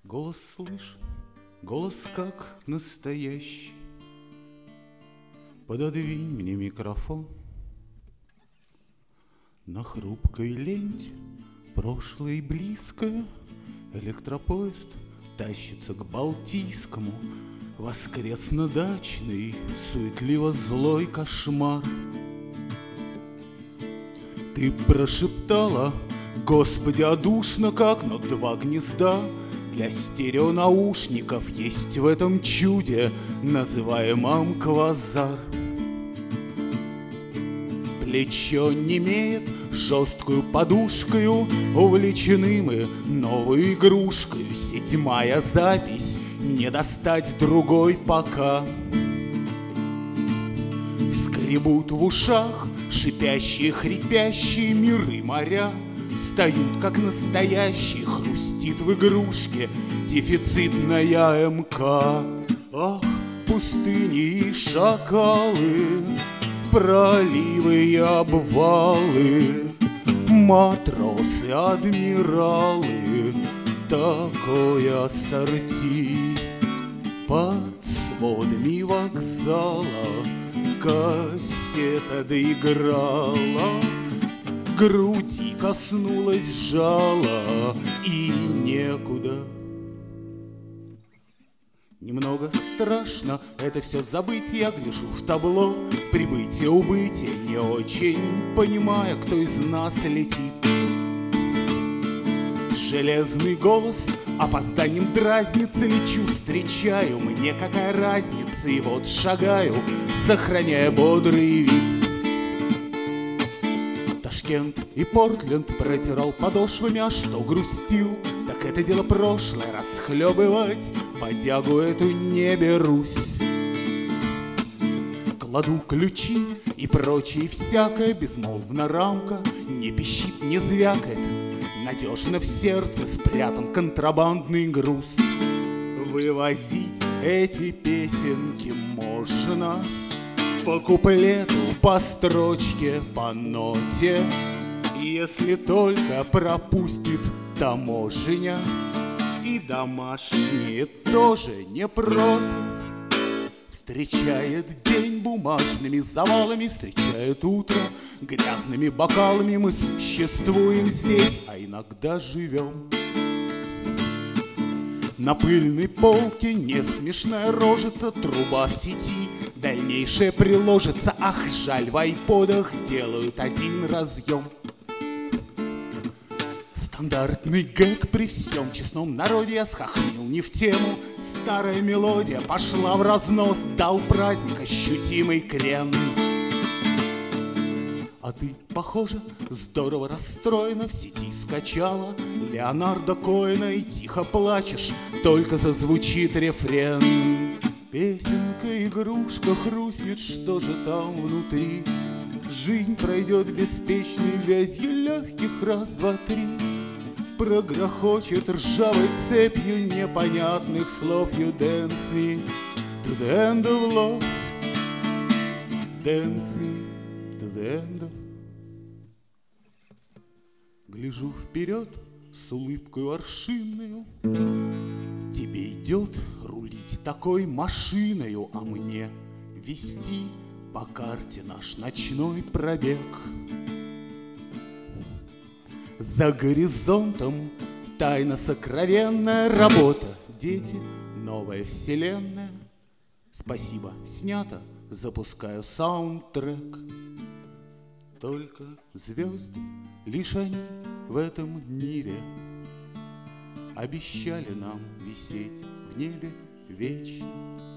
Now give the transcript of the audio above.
Голос слышь, голос как настоящий. Пододвинь мне микрофон. На хрупкой ленте, прошлое и близкое, электропоезд тащится к Балтийскому. Воскресно-дачный, суетливо-злой кошмар. Ты прошептала: Господи, одушно как, но два гнезда для стереонаушников есть в этом чуде, называемом квазар. Плечо немеет жесткую подушкою, увлечены мы новой игрушкой. 7-я запись, не достать другой пока. Скребут в ушах шипящие, хрипящие миры моря. Встают, как настоящий, хрустит в игрушке дефицитная МК. Ах, пустыни и шакалы, проливы и обвалы, матросы, адмиралы, такое ассорти. Под сводами вокзала кассета доиграла, груди коснулась жала, и некуда. Немного страшно это все забыть, я гляжу в табло прибытие, убытие, не очень понимая, кто из нас летит. Железный голос опозданием дразнится, лечу, встречаю, мне какая разница, и вот шагаю, сохраняя бодрый вид. Ташкент и Портленд протирал подошвами, а что грустил, так это дело прошлое, расхлебывать бодягу эту не берусь. Кладу ключи и прочее всякое, безмолвно рамка не пищит, не звякает, надежно в сердце спрятан контрабандный груз. Вывозить эти песенки можно по куплету, по строчке, по ноте, если только пропустит таможня, и домашние тоже не против. Встречает день бумажными завалами, встречает утро грязными бокалами. Мы существуем здесь, а иногда живем. На пыльной полке не смешная рожица, труба в сети, дальнейшее приложится. Ах, жаль, в айподах делают один разъем. Стандартный гэг при всем честном народе, я схохмил не в тему. Старая мелодия пошла в разнос, дал праздник ощутимый крен. А ты, похоже, здорово расстроена, в сети скачала Леонардо Коэна и тихо плачешь, только зазвучит рефрен. Песенка, игрушка хрустнет, что же там внутри? Жизнь пройдет беспечной вязью легких раз, два, три. Прогрохочет ржавой цепью непонятных слов. You dance me to the end of love, dance me to the end of. Гляжу вперед с улыбкой аршинную. Тебе идет рулить такой машиною, а мне вести по карте наш ночной пробег. За горизонтом тайна сокровенная, работа, дети, новая вселенная. Спасибо, снято, запускаю саундтрек. Только звезды, лишь они в этом мире обещали нам висеть в небе вечно.